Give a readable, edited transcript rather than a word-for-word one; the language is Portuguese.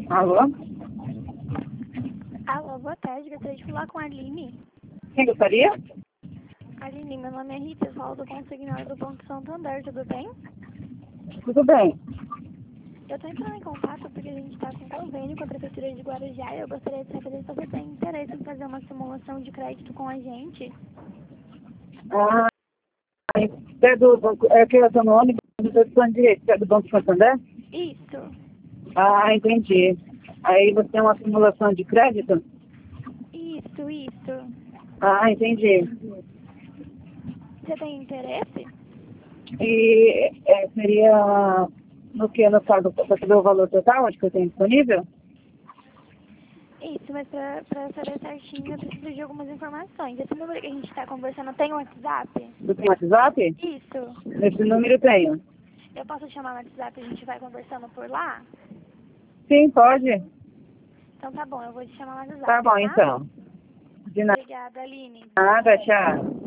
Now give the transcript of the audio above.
Alô? Alô, boa tarde. Gostaria de falar com a Aline. Quem gostaria? Aline, meu nome é Rita, eu falo do consignado do Banco Santander, tudo bem? Tudo bem. Eu estou entrando em contato porque a gente está com convênio com a Prefeitura de Guarujá e eu gostaria de saber se você tem interesse em fazer uma simulação de crédito com a gente. Ah, é do banco, é que eu tô no ônibus do plano de direito, é do Banco Santander? Isso, Ah, entendi. Aí você tem uma simulação de crédito? isso. Ah, entendi. Você tem interesse? E seria no que, no caso, para saber o valor total, acho que eu tenho disponível? Isso, mas para saber certinho eu preciso de algumas informações. Esse número que a gente está conversando tem um WhatsApp? Você tem WhatsApp? Isso. Nesse número eu tenho. Eu posso te chamar no WhatsApp e a gente vai conversando por lá? Sim, pode. Então tá bom, eu vou te chamar no WhatsApp, Tá bom, tá? então. De Obrigada, Aline. nada, tchau.